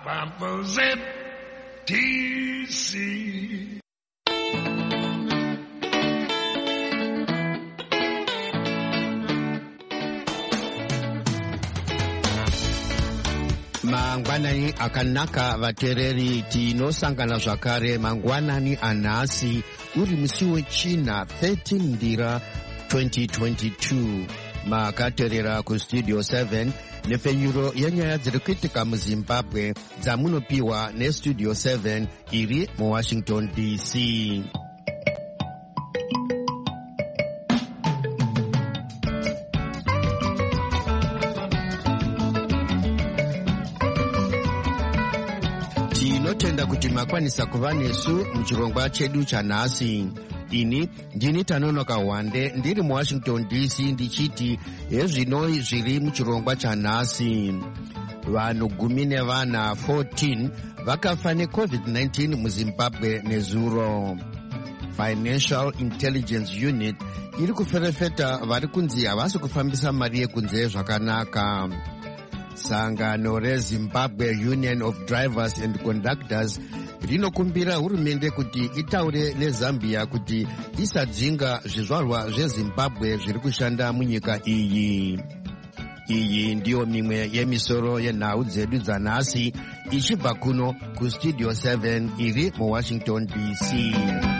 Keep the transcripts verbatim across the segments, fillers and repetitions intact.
Pampers at D C. Mangwanani akanaka vatereri tinosangana zvakare mangwanani anhasi uri musi wechina thirteen ndira twenty twenty-two. Makaterera kustudio seven nefenyuro yenyaya dziri kuitika muzimbabwe dzamunopiwa nestudio seven iri muwashington D C. Tinotenda kuti makwanisa kuva nesu muchirongwa chedu chanhasi. Ini ndini Tanonoka Wande ndiri muwashington D C ndichiti hezvino zviri muchirongwa chanhasi. Vanhu gumi nevana fourteen vakafa necovid nineteen muzimbabwe nezuro. Financial Intelligence Unit iri kuferefeta vari kunzi havasi kufambisa mari yekunze zvakanaka. Sangano reZimbabwe Union of Drivers and Conductors rinokumbira hurumende kuti itaure neZambia kuti isadzinga zvizvarwa zveZimbabwe zviri kushanda munyika iyi. Iyi ndiyo mimwe yemisoro yenhau dzedu dzanhasi ichibva kuno kustudio seven iri muwashington D C.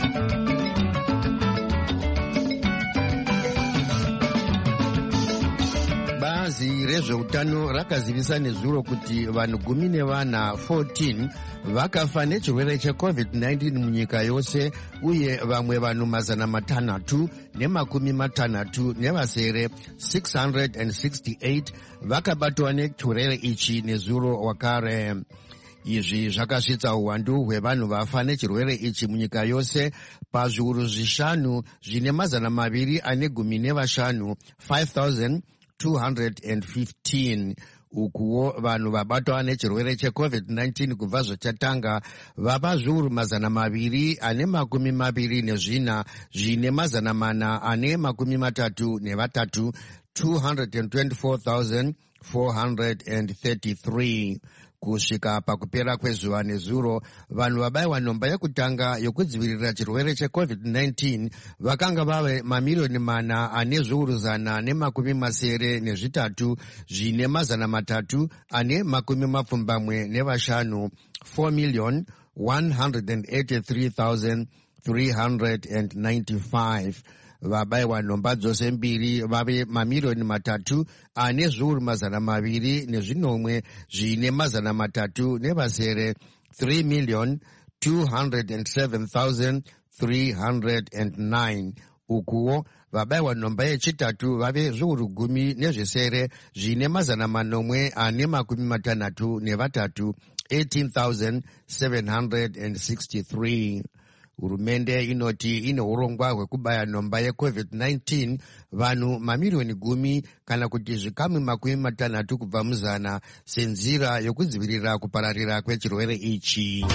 Bazi rezveutano rakazivisa nezuro kuti vanhu gumi nevana fourteen vakafa nechirwere checovid nineteen munyika yose uye vamwe vanhu mazana matanhatu nemakumi matanhatu nevasere six hundred sixty-eight vakabatwa nechirwere ichi nezuro wakare. Izvi zvakasvitsa uwandu hwevanhu vafa nechirwere ichi munyika yose pazviuru zvishanu zvine mazana maviri ane gumi nevashanu five thousand two hundred fifteen. Ukuwo vanhu vabatwa nechirwere checovid nineteen kubva zvachatanga vava zviuru mazana maviri ane makumi maviri nezvina zvine mazana mana ane makumi matatu nevatatu two hundred twenty-four thousand four hundred thirty-three. Kusvika pakupera kwezuva nezuro vanhu vabayiwa nhomba yekutanga yokudzivirira chirwere checovid nineteen vakanga vave mamiliyoni mana ane zviuru zana nemakumi masere nezvitatu zvine mazana matatu ane makumi mapfumbamwe nevashanu four million one hundred eighty-three thousand three hundred ninety-five. Vabayiwa nhomba dzose mbiri vave mamiliyoni matatu ane zviuru mazana maviri nezvinomwe zvine mazana matatu nevasere three million two hundred seven thousand three hundred nine. Ukuwo vabayiwa nhomba yechitatu vave zviuru gumi nezvisere zvine mazana manomwe ane makumi matanhatu nevatatu eighteen thousand seven hundred sixty-three. Hurumende inoti ine urongwa hwekubaya nhomba yecovid nineteen vanhu mamiliyoni gumi kana kuti zvikamu makumi matanhatu kubva muzana senzira yokudzivirira kupararira kwechirwere ichi.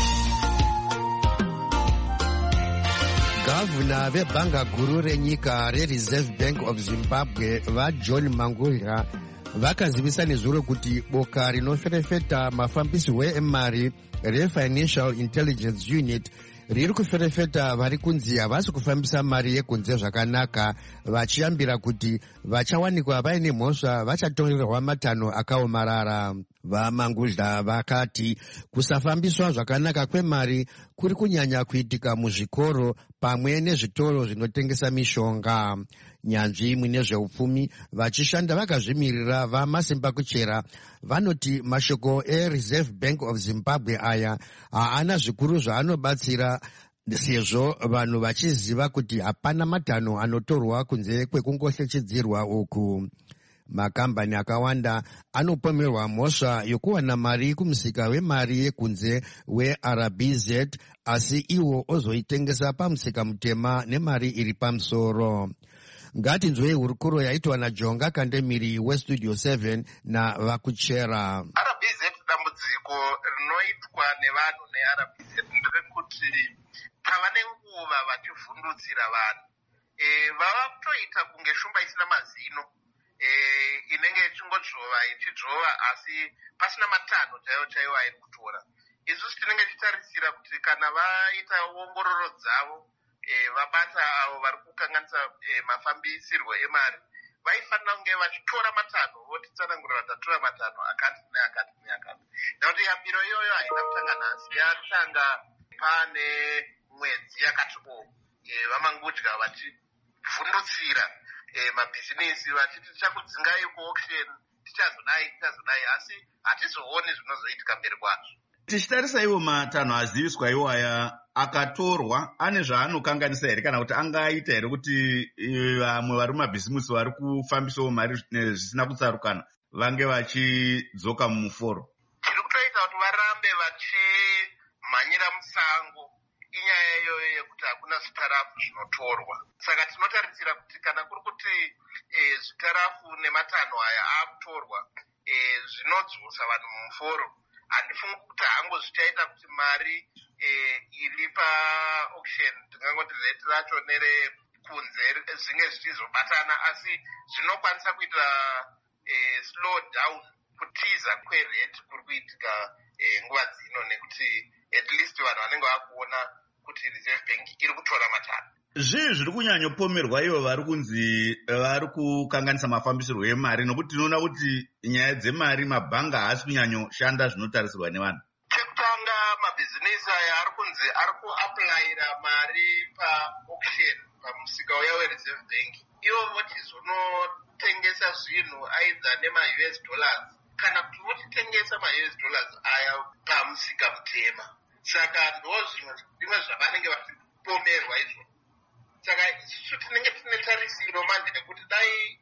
Gavana vebhanga guru renyika reReserve Bank of Zimbabwe vaJohn Mangudya vakazivisa nezuro kuti boka rinoferefeta mafambisirwo emari reFinancial Intelligence Unit riri kuferefeta vari kunzi havasi kufambisa mari yekunze zvakanaka vachiyambira kuti vachawanikwa vaine mhosva vachatongerwa matanho akaomarara. VaMangudya vakati kusafambiswa zvakanaka kwemari kuri kunyanya kuitika muzvikoro pamwe nezvitoro zvinotengesa mishonga. Nyanzvi mune zveupfumi vachishanda vakazvimirira vamasimba kuchera vanoti mashoko eReserve Bank of Zimbabwe aya haana zvikuru zvaanobatsira sezvo vanhu vachiziva kuti hapana matanho anotorwa kunze kwekungoshechidzirwa uku. Makambani akawanda anopomerwa mhosva yokuwana mari kumusika wemari yekunze weR B Z asi iwo ozoitengesa pamusika mutema nemari iri pamusoro. Ngatinzwei hurukuro yaitwa naJonga Kandemiri westudio seven navakuchera. R B Z dambudziko rinoitwa nevanhu neR B Z nderekuti pava nenguva vachivhundutsira vanhu e, vava kutoita kunge shumba isina mazino eh, inenge ichingodzvova ichidzvova asi pasina matanho chaiwo chaiwo airi kutora. Isusu tinenge tichitarisira kuti kana vaita ongororo dzavo eh, vabata avo vari kukanganisa eh, mafambisirwo emari vaifanira kunge vachitora matanho votitsanangurira tatora matanho akati neakati neakati. Nekuti yambiro iyoyo haina kutanga nhasi, yatanga pane mwedzi yakati o e, vamangudya vachivhundutsira e, mabhizinisi vachiti tichakudzingai kuauction tichazodai tichazodai, asi hatizooni zvinozoitika mberi kwazvo. Tichitarisa iwo matanho aziviswa iwaya akatorwa ane zvaanokanganisa here, kana kuti angaita here kuti vamwe vari mumabhizimusi vari kufambisawo mari zvisina kutsarukana vange vachidzoka mumuforo? Tiri kutoita kuti varambe vachimhanyira musango inyaya iyoyo yekuti hakuna zvitarafu zvinotorwa. Saka tinotarisira kuti kana kuri kuti e, zvitarafu nematanho aya aakutorwa e, zvinodzosa vanhu mumuforo, handifungi kuti hango zvichaita kuti mari e, iri paauction tingangoti reti racho nerekunze zvinge zvichizobatana, asi zvinokwanisa kuita e, slow down kutiza kwereti kuri kuitika e, nguva dzino, nekuti at least vanhu vanenge vakuona kuti Reserve Bank iri kutora matanho. Zvii zviri kunyanyopomerwa ivo vari kunzi vari kukanganisa mafambisirwo emari, nokuti tinoona kuti nyaya dzemari mabhanga haasi kunyanyoshanda zvinotarisirwa nevanhu? Chekutanga, mabhizinisi aya ari kunzi ari kuaplayira mari paauction pamusika uya weReserve Bank, ivo vochizonotengesa zvinhu aidha nema-U S dollars kana kuti vochitengesa ma-U S dollars aya pamusika mutema. Saka ndo zvimwe zvavanenge vachipomerwa izvo. Saka isusu tinenge tine tarisiro manje nekuti dai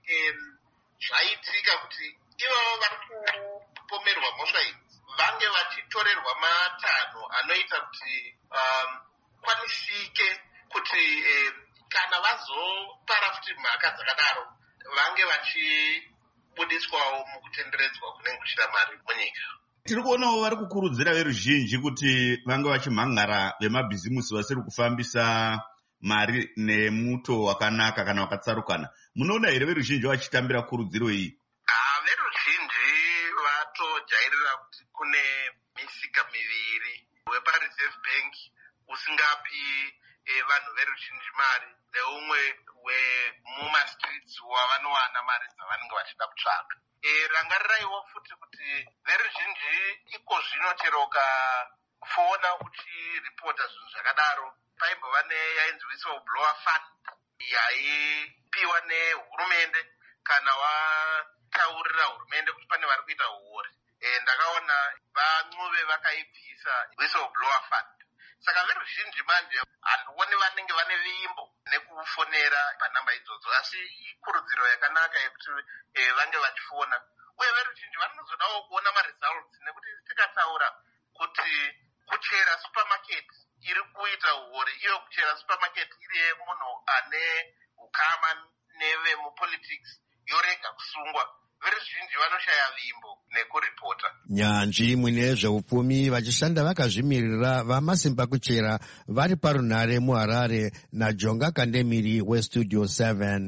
zvaitika kuti ivavo vari kupomerwa mhosva idzi vange vachitorerwa matanho anoita kuti kwanisike kuti kana vazopara futi mhaka dzakadaro vange vachibudiswawo mukutenderedzwa kunenge kuchida mari munyika. Tiri kuonawo vari kukurudzira veruzhinji kuti vange vachimhangara vemabhizimusi vasiri kufambisa mari nemuto wakanaka kana wakatsarukana. Munoona here veruzhinji vachitambira kurudziro iyi? Ah, veruzhinji vatojairira kuti kune misika miviri, wepaReserve Bank usingapi eh, vanhu veruzhinji mari, neumwe wemumastreets wavanowana mari dzavanenge vachida kutsvaka. E, rangariraiwo futi kuti veruzhinji iko zvino chero ukaona uchiripota zvinhu zvakadaro, paimbova neyainzi whistleblower fund yaipiwa nehurumende kana wataurira hurumende kuti pane vari kuita uori. E, ndakaona van'uve vakaibvisa whistleblower fund. Saka veruzhinji manje handioni vanenge vane vimbo nekufonera panhamba idzodzo, asi ikurudziro yakanaka yekuti e, vange vachifona. Uye veruzhinji vanozodawo kuona maresults, nekuti tikataura kuti kuchera supermarket iri kuita uori, iyo kuchera supermarket iri yemunhu ane ukama nevemupolitics yorega kusungwa, veruzhinji vanoshaya vimbo nekuripota. Nyanzvi mwine zveupfumi vachishanda vakazvimirira vamasimba kuchera vari parunhare muHarare naJonga Kandemiri weStudio seven.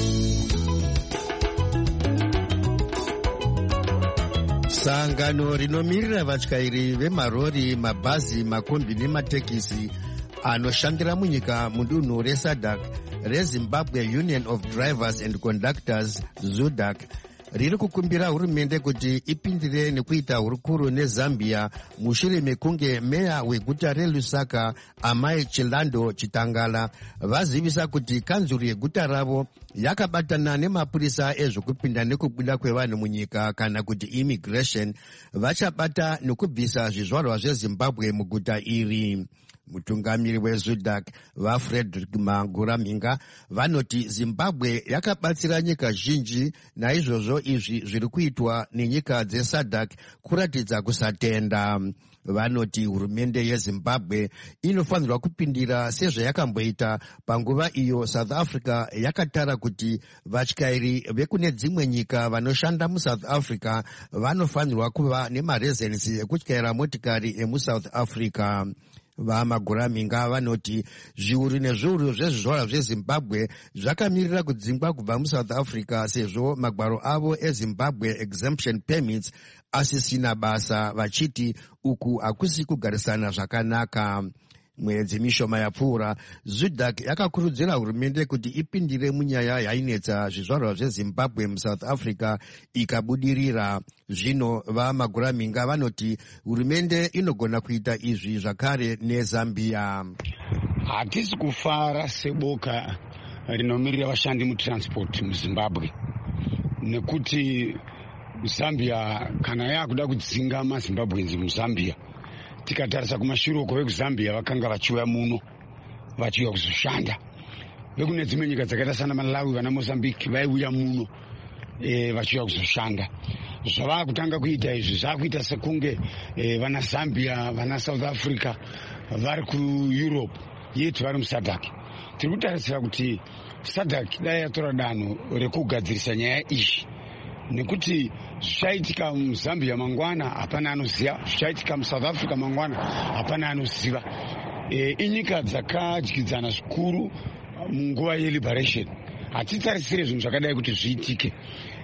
Sangano rinomirira vatyairi vemarori, mabhazi, makombi nematekisi anoshandira munyika mudunhu reSADC reZimbabwe Union of Drivers and Conductors ZUDAC riri kukumbira hurumende kuti ipindire nekuita hurukuro neZambia mushure mekunge meya weguta reLusaka Amai Chilando Chitangala vazivisa kuti kanzuru yeguta ravo yakabatana nemapurisa ezvokupinda nekubuda kwevanhu munyika kana kuti immigration vachabata nekubvisa zvizvarwa zveZimbabwe muguta iri. Mutungamiri weZUDAC vaFrederick Manguramhinga vanoti Zimbabwe yakabatsira nyika zhinji, naizvozvo izvi zviri kuitwa nenyika dzeSADC kuratidza kusatenda. Vanoti hurumende yeZimbabwe inofanirwa kupindira sezvayakamboita panguva iyo South Africa yakatara kuti vatyairi vekune dzimwe nyika vanoshanda muSouth Africa vanofanirwa kuva nemarezensi ekutyaira motikari emuSouth Africa. vamaguraminga vanoti zviuru nezviuru zvezvizvarwa zvezimbabwe zvakamirira kudzingwa kubva musouth africa sezvo magwaro avo ezimbabwe exemption permits asisina basa, vachiti uku hakusi kugarisana zvakanaka. Mwedzi mishoma yapfuura, ZUDAC yakakurudzira hurumende kuti ipindire munyaya yainetsa zvizvarwa zvezimbabwe musouth africa ikabudirira. Zvino vamaguraminga vanoti hurumende inogona kuita izvi zvakare neZambia. Hatisi kufara seboka rinomirira vashandi mutransport muZimbabwe, nekuti Zambia kana yakuda kudzinga maZimbabwenzi muZambia, tikatarisa kumashure uko vekuzambia vakanga vachiuya muno vachiuya kuzoshanda. Vekune dzimwe nyika dzakaita sana Malawi, vana Mozambique vaiuya muno e, vachiuya kuzoshanda. Zvava kutanga kuita izvi zvakuita sekunge e, vana Zambia, vana South Africa vari kuEurope yetu vari muSADC. Tiri kutarisira kuti SADC dai yatora danho rekugadzirisa nyaya iyi, nekuti zvichaitika muZambia mangwana hapana anoziva, zvichaitika muSouth Africa mangwana hapana anoziva. E, inyika dzakadyidzana zvikuru munguva yeliberation. Hatitarisire zvinhu zvakadai kuti zviitike.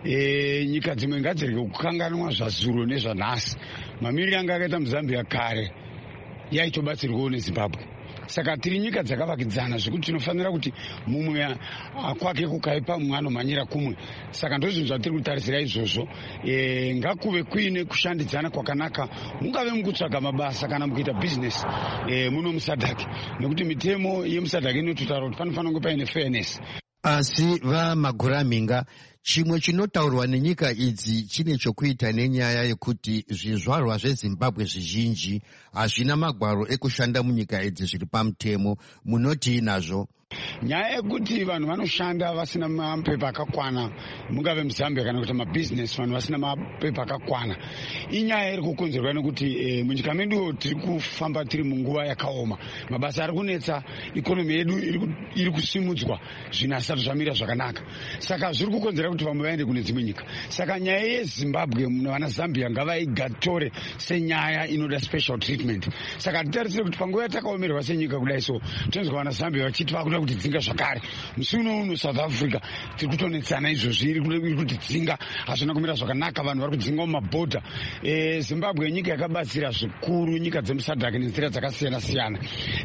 E, nyika dzimwe ngadzirege kukanganwa zvazuro nezvanhasi. Mamiriro anga akaita muZambia kare yaitobatsirwawo neZimbabwe. Saka tiri nyika dzakavakidzana zvekuti tinofanira kuti mumwe kwake kukaipa mumwe anomhanyira kumwe. Saka ndozvinhu zvatiri kutarisira izvozvo. E, ngakuve kuine kushandidzana kwakanaka, mungave mukutsvaga mabasa kana mukuita business e, muno muSADC, nekuti mitemo yemuSADC inototaura kuti panofanira kunge paine fairness. Asi vamaguraminga, chimwe chinotaurwa nenyika idzi chine chokuita nenyaya yekuti zvizvarwa zveZimbabwe zvizhinji hazvina magwaro ekushanda munyika idzi zviri pamutemo. Munoti nazvo? Nyaya yekuti vanhu vanoshanda vasina mapepa akakwana, mungave muZambia kana kuti mabusiness, vanhu vasina mapepa akakwana, inyaya iri kukonzerwa nekuti e, munyika medu tiri kufamba tiri munguva yakaoma. Mabasa ari kunetsa, ikonomi yedu iri kusimudzwa zvinhu hazvisati zvamira zvakanaka. Saka zviri kukonzera kuti vamwe vaende kune dzimwe nyika. Saka nyaya yeZimbabwe vana Zambia ngavaigatore senyaya inoda special treatment. Saka titarisire kuti panguva yatakaomerwa senyika kudai so, tinonzwa vana Zambia vachiti vakuda kuti dzinga zvakare. Musi uno uno South Africa tiri kutonetsana izvozvi, iri kuti dzinga hazvina kumira zvakanaka, vanhu vari kudzinga mumabhodha. E, Zimbabwe nyika yakabatsira zvikuru nyika dzemuSADC nenzira dzakasiyana siyana.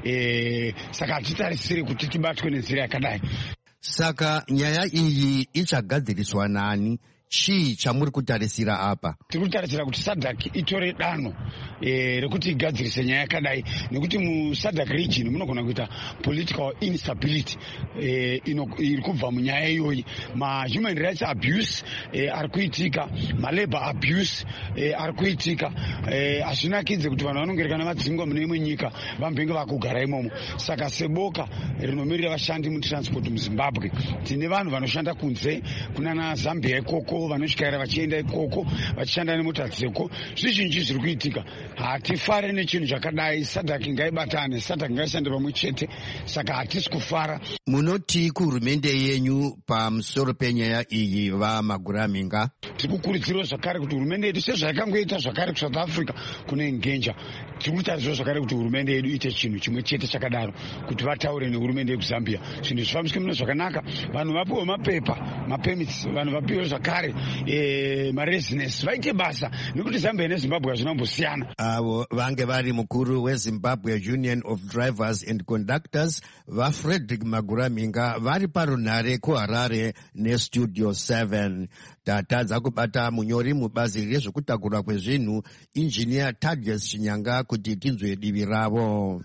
E, saka hatitarisire kuti tibatwe nenzira yakadai. Saka nyaya iyi ichagadziriswa nani? Chii chamuri kutarisira apa? Tiri kutarisira kuti SADC itore danho e, rekuti igadzirise nyaya yakadai, nekuti muSADC region munogona kuita political instability e, iri kubva munyaya iyoyi. Ma human rights abuse e, ari kuitika, ma labor abuse e, ari kuitika. Hazvinakidze kuti vanhu vanongerekana vadzingwa mune imwe nyika vambenge vakugara imomo. Saka seboka rinomirira vashandi mutransport muZimbabwe, tine vanhu vanoshanda kunze kunana Zambia ikoko, vanosvikaira vachienda ikoko vachishanda nemota dzeko. Zvizhinji zviri kuitika. Hatifare nechinhu zvakadai. SADC ngaibatane, SADC ngaishande pamwe chete. Saka hatisi kufara. Munoti kuhurumende yenyu pamusoro penyaya iyi vamaguraminga? Tiri kukurudzirwa zvakare kuti hurumende yedu sezvayakangoita zvakare kuSouth Africa kune Ngenja, tiri kutarisirwa zvakare kuti hurumende yedu ite chinhu chimwe chete chakadaro, kuti vataure nehurumende yekuZambia zvinhu zvifambiswe muno zvakanaka, vanhu vapiwe mapepa, mapermits, vanhu vapiwe zvakare e, maresidence, vaite basa, nekuti Zambia neZimbabwe hazvinambosiyana. Avo vange vari mukuru weZimbabwe Union of Drivers and Conductors vaFrederick Maguraminga vari parunhare kuHarare neStudio seven. Tatadza kubata munyori mubazi rezvekutakura kwezvinhu Engineer Thaddeus Chinyanga kuti tinzwe divi ravo.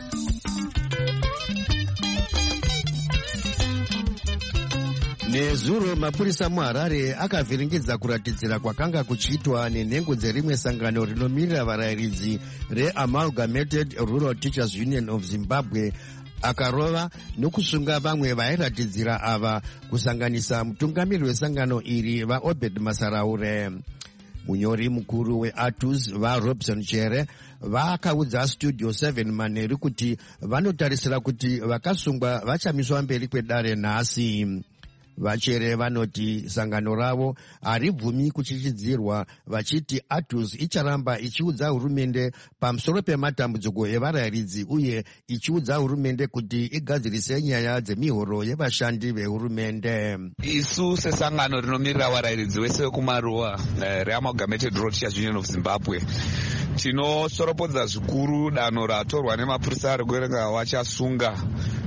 Nezuro mapurisa muHarare akavhiringidza kuratidzira kwakanga kuchiitwa nenhengo dzerimwe sangano rinomirira varayiridzi reAmalgamated Rural Teachers Union of Zimbabwe, akarova nokusunga vamwe vairatidzira ava, kusanganisa mutungamiri wesangano iri vaObed Masaraure. Munyori mukuru weATUS vaRobson Chere vakaudza Studio seven manheru kuti vanotarisira kuti vakasungwa vachamiswa mberi kwedare nhasi. vachere vanoti sangano ravo haribvumi kuchichidzirwa, vachiti Atus icharamba ichiudza hurumende pamusoro pematambudziko evarayiridzi uye ichiudza hurumende kuti igadzirise nyaya dzemihoro yevashandi vehurumende. Isu sesangano rinomirira varayiridzi vese vekumaruwa reAmalgamated Road Teachers Union of Zimbabwe tinosoropodza zvikuru danho ratorwa nemapurisa rekuverenga vachasunga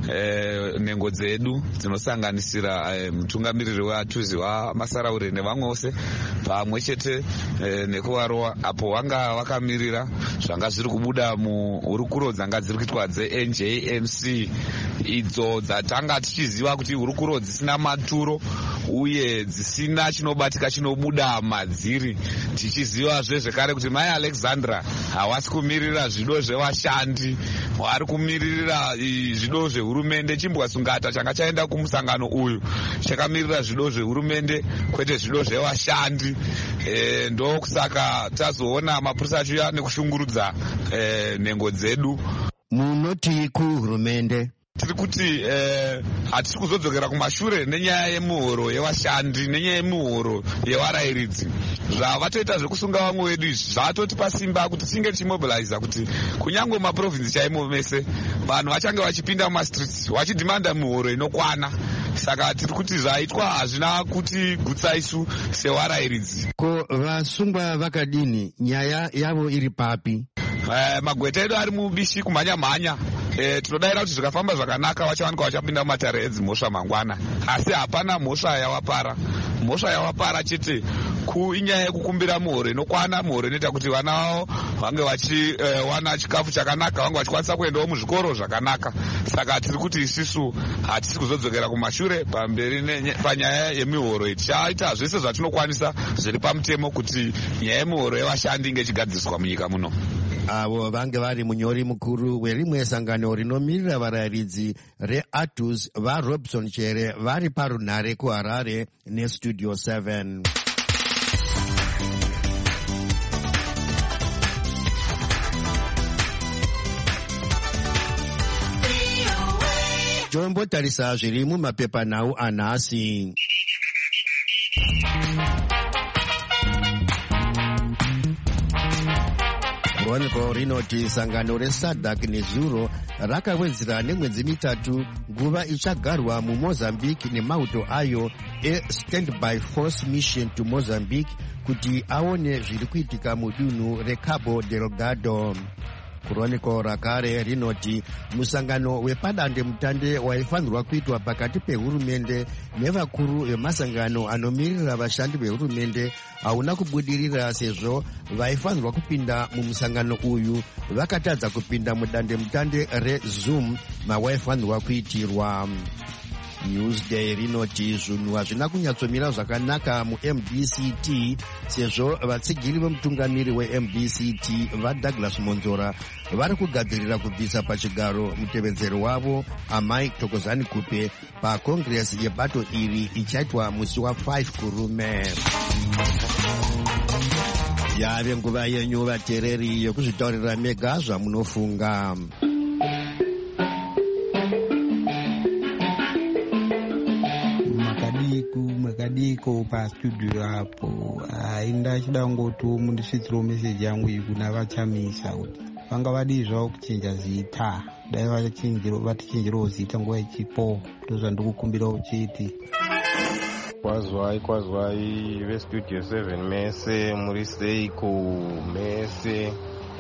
Eh, nhengo dzedu dzinosanganisira eh, mutungamiriri weatuzi wamasaraure nevamwe vose pamwe chete eh, nekuvarowa apo vanga vakamirira zvanga zviri kubuda muhurukuro dzanga dziri kuitwa dze-N J M C idzo dzatanga tichiziva kuti hurukuro dzisina maturo uye dzisina chinobatika chinobuda madziri, tichiziva zvezvekare kuti mai Alexandra havasi kumirira zvido zvevashandi, vari kumirira zvido zvehurumende. Chimbwa Sungata changa chaenda kumusangano uyu chakamirira zvido zvehurumende kwete zvido zvevashandi. E, ndokusaka tazoona mapurisa achiuya nekushungurudza e, nhengo dzedu. Munoti kuhurumende tiri kuti eh, hatisi kuzodzokera kumashure nenyaya yemuhoro yevashandi nenyaya yemuhoro yevarayiridzi. Zvavatoita zvekusunga vamwe vedu izvi zvatotipa simba kuti tinge tichimobiliza kuti kunyange maprovinsi chaimo mese vanhu vachange vachipinda mumastreets vachidhimanda muhoro inokwana. Saka tiri kuti zvaitwa hazvina kuti gutsa isu sevarayiridzi. Ko vasungwa vakadini, nyaya yavo iri papi? Eh, magweta edu ari mubishi kumhanya-mhanya. E, tinodayira kuti zvikafamba zvakanaka vachawanika vachapinda mumatare edzimhosva mangwana, asi hapana mhosva yavapara. Mhosva yavapara chete kuinyaya yekukumbira muhoro inokwana, muhoro inoita kuti vana vavo vange vachiwana eh, chikafu chakanaka, vange vachikwanisa kuendawo muzvikoro zvakanaka. Saka tiri kuti isisu hatisi kuzodzokera kumashure pamberi panyaya yemihoro iyi. Tichaita zvese zvatinokwanisa zviri pamutemo kuti nyaya yemihoro yevashandi inge ichigadziriswa munyika muno. Avo vange vari munyori mukuru werimwe sangano rinomirira varayiridzi reAtus vaRobson Chere vari parunhare kuHarare neStudio seven. Tombotarisa zviri mumapepanhau anhasi. Chronicle rinoti sangano reSADC nezuro rakawedzera nemwedzi mitatu nguva ichagarwa muMozambique nemauto ayo e-Standby Force Mission to Mozambique kuti aone zviri kuitika mudunhu reCabo Delgado. Chronicle rakare rinoti musangano wepadande mutande waifanirwa kuitwa pakati pehurumende nevakuru vemasangano anomirira vashandi vehurumende hauna kubudirira sezvo vaifanirwa kupinda mumusangano uyu vakatadza kupinda mudande mutande reZoom mawaifanirwa kuitirwa. Newsday rinoti zvinhu hazvina kunyatsomira zvakanaka muM D C T sezvo vatsigiri vemutungamiri weM D C T vaDouglas Monzora vari kugadzirira kubvisa pachigaro mutevedzeri wavo Amai Thokozani Kupe pakongresi yebato iri ichaitwa musi wa5 kurume. Yave nguva yenyu vateereri yokuzvitaurira mega zvamunofunga. Makadiko pastudio apo ainda chida ngoti mundisvitsiro meseji yangu iyi kuna vachamisa kuti vanga vadi zvavo kuchinja zita, dai vatichinjirawo zita nguva ichipo. Ndozvandikukumbira uchiti kwazwai kwazwai vestudio seven mese muri seiko mese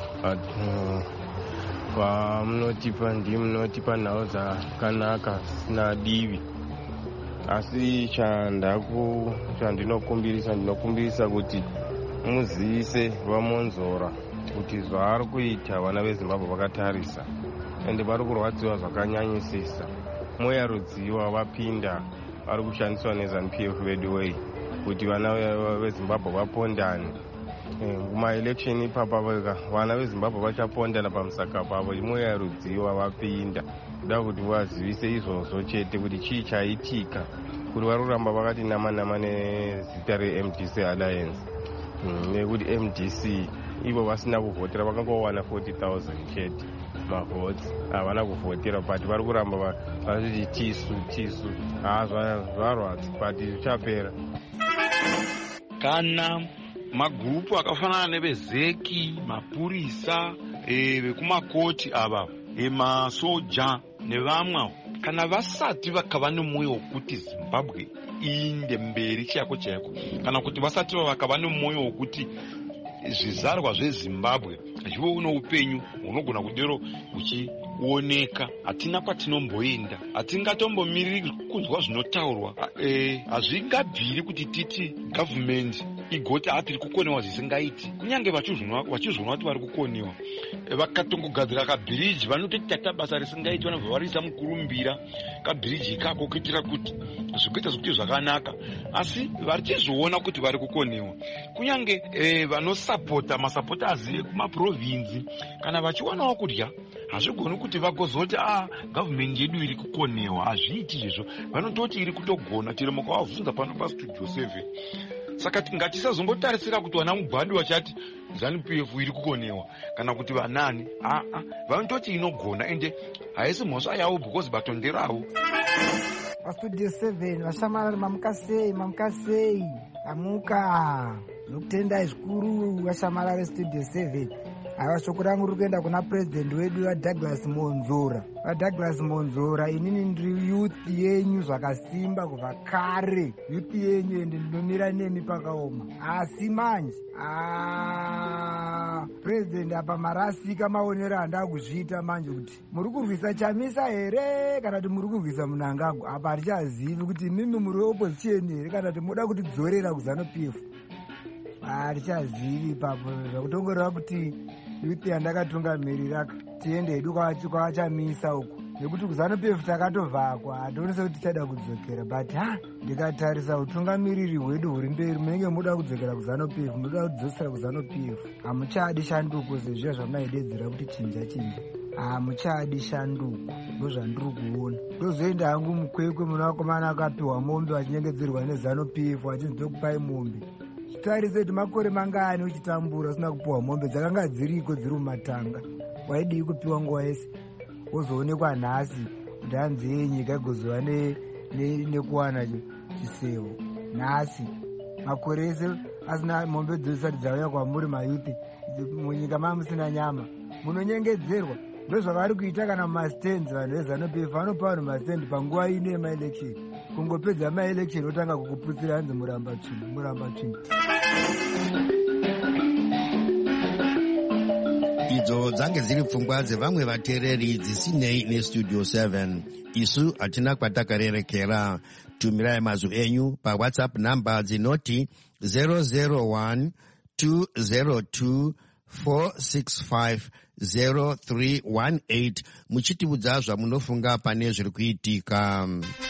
pamunotipa ndimunotipa nhau dzakanaka zvisina divi. Asi chandaku chandinokumbirisa ndinokumbirisa kuti muzivise vaMonzora kuti zvaari kuita vana veZimbabwe vakatarisa ende vari kurwadziwa zvakanyanyisisa. Mweya rudziwa vapinda vari kushandiswa neZANU P F vedu wei kuti vana veZimbabwe vapondane mumaelection ipapa vega vana veZimbabwe vachapondana pamusaka pavo. Mweya rudziwa vapinda kuda kuti vazivise izvozvo chete kuti chii chaitika kuti vari kuramba vakati nama-nama nezita reM D C Alliance nekuti M D C ivo vasina kuvhotera vakangowana forty thousand chete. mavhoti havana kuvhotera but vari kuramba vachiti tisu tisu haa zvarwadza but zvichapera. Kana magurupu akafanana nevezeki, mapurisa, vekumakoti ava, masoja nevamwe, kana vasati vakava nemwoyo wokuti Zimbabwe iinde mberi chako chaiko, kana kuti vasati vakava nemwoyo wokuti zvizvarwa zveZimbabwe zvive noupenyu hunogona kudero uchioneka, hatina kwatinomboenda, hatingatombomiriri kunzwa zvinotaurwa. Hazvingabviri kuti titi gavhumendi igoti hatiri kukonewa zvisingaiti, kunyange vachizvonwa kuti vari kukonewa. Vakatongogadzira kabhiriji vanototi tata basa risingaiti, vanobva variisa mukurumbira kabhiriji ikako kuitira kuti zvikuita zvikuti zvakanaka, asi vachizviona kuti vari kukonewa. Kunyange vanosapota masapotazi ekumaprovinzi kana vachionawo kudya, hazvigoni kuti vagozoti ah gavhumendi yedu iri kukonewa. Hazviiti izvo, vanototi iri kutogona. Tiri mukavabvunza pano pastudio seven. Saka ngatisazongotarisira kuti vana Mugwadi vachati ZANU-P F iri kukonewa kana kuti vanani. Ah ah, vanototi inogona, ende haisi mhosva yavo because batonderawo. Pastudio seven vashamarari mamuka sei, mamuka sei, amuka nokutendai zvikuru vashamarari Studio seven. Aiwa, shoko rangu riri kuenda kuna president wedu vaDouglas Monzora. VaDouglas Monzora, inini ndiri youth yenyu zvakasimba kubva kare, youth yenyu, ende ndinomira nemi pakaoma. Asi manje ah president apa marasika maonero handava kuzviita manje, kuti muri kurwisa Chamisa here kana kuti muri kurwisa Mnangagwa. Apa hatichazivi kuti mimi muri opposition here kana kuti muda kuti dzorera kuZANU-P F. Hatichazivi ipapo, zvakutongoreva kuti youth yandakatungamirira tiende hedu kwavachamisa uku, nekuti kuZANU-P F takatovhakwa, hationesa kuti tichada kudzokera. But ha ndikatarisa utungamiriri hwedu huri mberi, munenge muda kudzokera kuZANU-P F, muda kudzosera kuZANU-P F. Hamuchadi shanduko sezviya zvamaidedzera kuti chinja chinja. Hamuchadi shanduko, ndozvandiri kuona. Ndozoenda hangu mukwekwe muna vakomana akapiwa mombe vachinyengedzerwa neZANU-P F vachinzi tokupai mombe. Tarise kuti makore mangani uchitambura usina kupiwa mombe dzakanga dziriko dziri mumatanga. Waidii kupiwa nguva yese, wozoonekwa nhasi kuti hanzi yenyika igozova nekuwana chisevo. Nhasi makore ese asina mombe dzosati dzauya kwamuri mayuthi, munyika mamusina nyama, munonyengedzerwa. Ndozvavari kuita kana mumastenzi. Vanhu veZANU-P F vanopa vanhu mastendi panguva ino yemaelection. Kungopedza maelection otanga kukuputsira hanzi muramba tsvina, muramba tsvina. Idzo dzange dziri pfungwa dzevamwe vateereri dzisinei neStudio seven. Isu hatina kwatakarerekera. Tumirai mazwi enyu paWhatsApp namba dzinoti zero zero one two zero two four six five zero three one eight muchitiudza zvamunofunga pane zviri kuitika.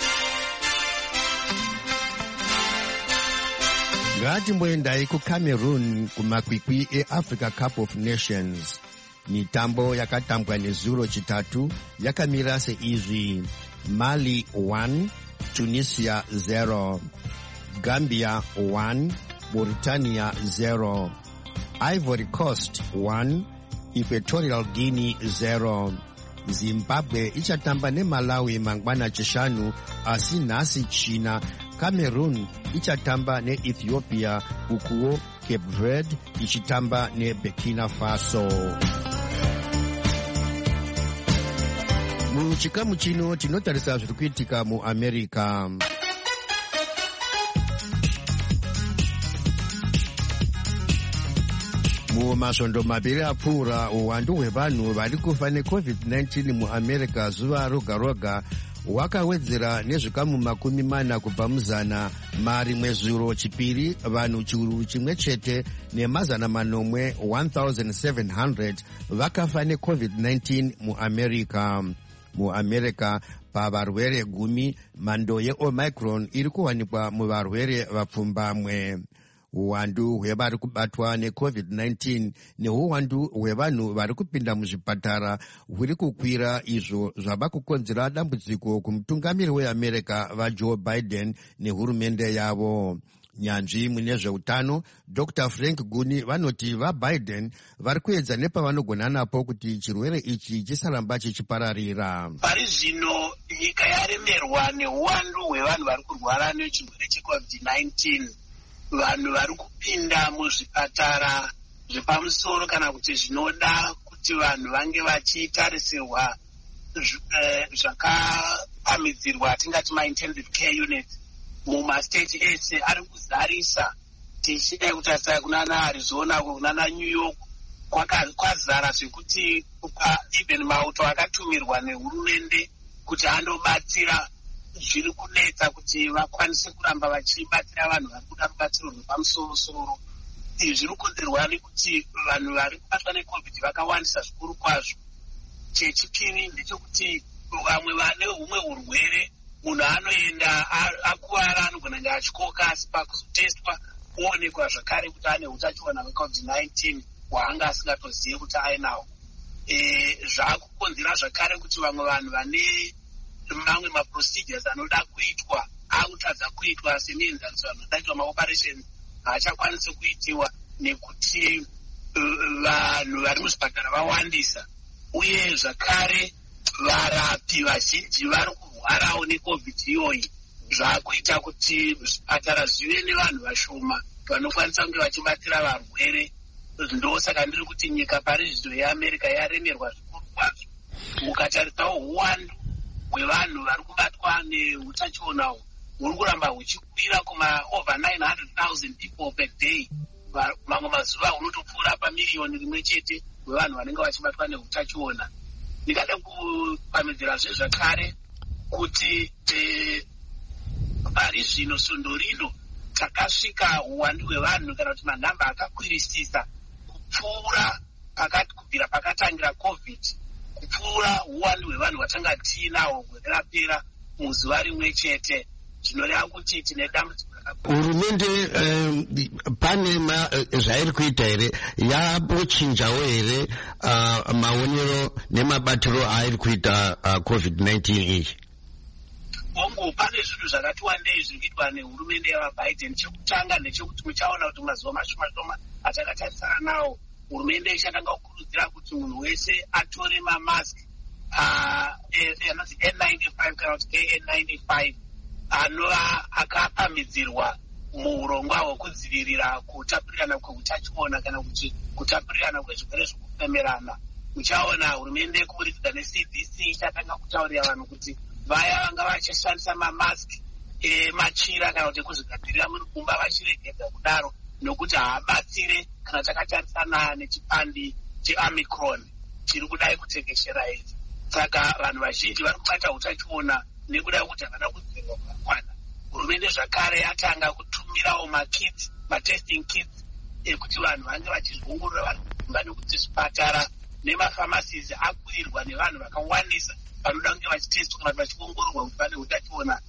Ngatimboendai kuCameroon kumakwikwi eAfrica Cup of Nations. Mitambo yakatambwa nezuro chitatu yakamira seizvi: Mali one, Tunisia zero, Gambia one, Mauritania zero, Ivory Coast one, Equatorial Guinea zero. Zimbabwe ichatamba neMalawi mangwana chishanu, asi nhasi China. Cameroon ichatamba neEthiopia, ukuwo Cape Verde ichitamba neBurkina Faso. Muchikamu chino tinotarisa zviri kuitika muAmerica. Mumasvondo maviri apfuura, uwandu hwevanhu vari kufa neCovid nineteen muAmerica zuva roga roga hwakawedzera nezvikamu makumi mana kubva muzana. Marimwe zuro chipiri, vanhu chiuru chimwe chete nemazana manomwe one thousand seven hundred vakafa neCovid nineteen muAmerica. MuAmerica pavarwere gumi, mhando yeOmicron iri kuwanikwa muvarwere vapfumbamwe. Uwandu hwevari kubatwa neCovid nineteen neuwandu hwevanhu vari kupinda muzvipatara huri kukwira, izvo zvava kukonzera dambudziko kumutungamiri weAmerica vaJoe Biden nehurumende yavo. Nyanzvi mune zveutano Doctor Frank Guni vanoti vaBiden vari kuedza nepavanogona napo kuti chirwere ichi chisaramba chichipararira. Pari zvino nyika yaremerwa neuwandu hwevanhu vari kurwara nechirwere checovid nineteen. Vanhu vari kupinda muzvipatara zvepamusoro kana kuti zvinoda kuti vanhu vange vachitarisirwa zvakapamidzirwa tingati ma-intensive care units mumastate ese ari kuzarisa. Tichidai kutarisa kunana Arizona kunana New York kwazara zvekuti even mauto akatumirwa nehurumende kuti andobatsira zviri kunetsa kuti vakwanise kuramba vachibatsira vanhu vari kuda rubatsiro rwepamusoro-soro. Izvi zviri kukonzerwa nekuti vanhu vari kubatwa necovid vakawandisa zvikuru kwazvo. Chechipiri ndechekuti vamwe vane humwe urwere munhu anoenda akuwara anogona kunge achikoka asi pakuzotestwa oonekwa zvakare kuti ane utachiona hwecovid nineteen hwaanga asingatozivi kuti ainawo. Zvaakukonzera zvakare kuti vamwe vanhu vane mamwe maprocedures anoda kuitwa akutadza kuitwa semienzaniso anoda kuitwa maoperations haachakwanisi kuitiwa nekuti vanhu vari muzvipatara vawandisa, uye zvakare varapi vazhinji vari kurwarawo necovid iyoyi. Zvaakuita kuti zvipatara zvive nevanhu vashoma vanokwanisa kunge vachibatsira varwere. Ndosaka ndiri kuti nyika pari zvino yeAmerica yaremerwa zvikuru kwazvo. Mukatarisawo uwandu hwevanhu vari kubatwa neutachiona huri kuramba huchikwira kuma over nine hundred thousand people per day. Mamwe mazuva hunotopfuura pamiliyoni rimwe chete hwevanhu vanenge vachibatwa neutachiona. Ndingada kupamidzirazve zvakare kuti pari zvino svondo rino takasvika uwandu hwevanhu kana kuti manhamba akakwirisisa kupfuura pakati kubvira pakatangira covid, kupfuura uwandu hwevanhu hwatanga tiinawo gore rapera muzuva rimwe chete. Zvinoreva kuti tine dambudziko. Hurumende um, pane uh, zvairi kuita here yapochinjawo here uh, maonero nemabatiro airi kuita uh, covid nineteen iyi? Bongo pane zvinhu zvakati wandei zviri kuitwa nehurumende yavaBiden. Chekutanga ndechekuti muchaona kuti mazuva mashoma shoma atakatarisana nawo hurumende ichatanga kukurudzira kuti munhu wese atore mamask anonzi N ninety-five kana kuti K N ninety-five anova akapamidzirwa muurongwa hwekudzivirira kutapurirana kweutachiona kana kuti kutapurirana kwezvirwere zvokufemerana. Muchaona hurumende kuburikidza neC D C ichatanga kutaurira vanhu kuti vaya vanga vachishandisa mamaski emachira kana kuti ekuzvigadzirira mumba vachiregedza kudaro, nokuti haabatsire kana takatarisana nechipandi cheOmicron chiri kudai kutekeshera idzi. Saka vanhu vazhinji vari kubata utachiona nekuda kwekuti havana kudzivirirwa kwakakwana. Hurumende zvakare yatanga kutumirawo makits matesting kits ekuti vanhu vange vachizongorora vanhu kumba, nekuti zvipatara nemafamasizi akurirwa nevanhu vakawandisa vanoda kunge vachitestwa kana vachiongororwa kuti vane utachiona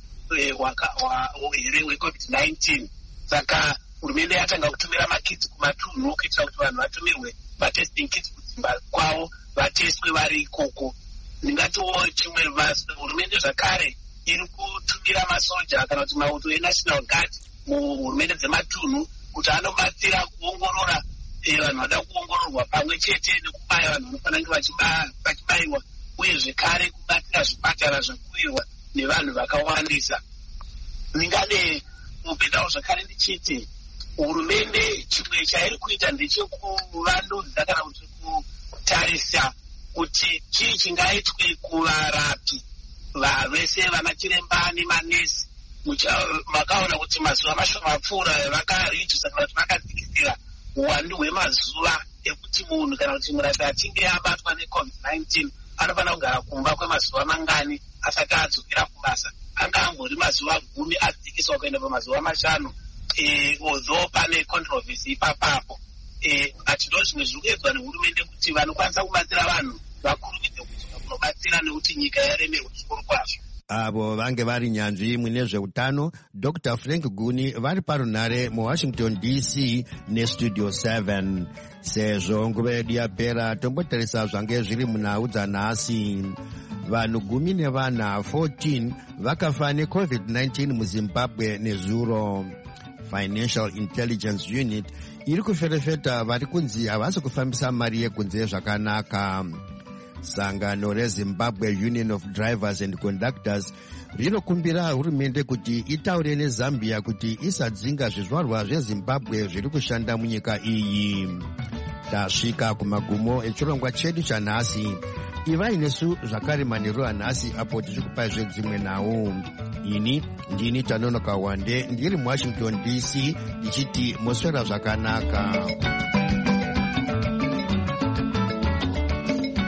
here hwecovid nineteen. Saka hurumende yatanga kutumira makits kumatunhu kuitira kuti vanhu vatumirwe matesting kits kudzimba kwavo vatestwe vari ikoko. Ndingatiwo chimwe hurumende zvakare iri kutumira masoja kana kuti mauto eNational Guard muhurumende dzematunhu kuti anobatsira kuongorora vanhu vada kuongororwa pamwe chete nekubaya vanhu vanofanira kunge vachibayiwa, uye zvekare kubatsira zvipatara zvakurirwa nevanhu vakawandisa. Ndingade mubhedawo zvakare ndichiti hurumende chimwe chairi kuita ndechekuvandudza kana kuti kutarisa kuti chii chingaitwe kuvarapi vese vana chiremba nemanesi. Makaona kuti mazuva mashoma apfuura vakarijusa kana kuti vakadzikisira uwandu hwemazuva ekuti munhu kana kuti murapi achinge abatwa necovid nineteen anofanira kugara kumba kwemazuva mangani asati adzokera kubasa. Anga angori mazuva gumi adzikiswa kuenda pamazuva mashanu. Although pane controversy ipapapo, but ndo zvimwe zviri kuedzwa nehurumende kuti vanokwanisa kubatsira vanhu vakurumidze kunobatsira nekuti nyika yaremerwa zvikuru kwazvo. Avo vange vari nyanzvi mune zveutano Doctor Frank Guni vari parunhare muWashington D C nestudio seven. Sezvo nguva yedu yapera tombotarisa zvange zviri munhau dzanhasi. Vanhu gumi nevana fourteen vakafa necovid nineteen muZimbabwe nezuro. Financial Intelligence Unit iri kuferefeta vari kunzi havasi kufambisa mari yekunze zvakanaka. Sangano reZimbabwe Union of Drivers and Conductors rinokumbira hurumende kuti itaure neZambia kuti isadzinga zvizvarwa zveZimbabwe zviri kushanda munyika iyi. Tasvika kumagumo echirongwa chedu chanhasi. Ivai nesu zvakare manheru anhasi apo tichikupai zvedzimwe nhau. Ini ndini Tanonoka Wande ndiri muWashington D C ndichiti moswera zvakanaka.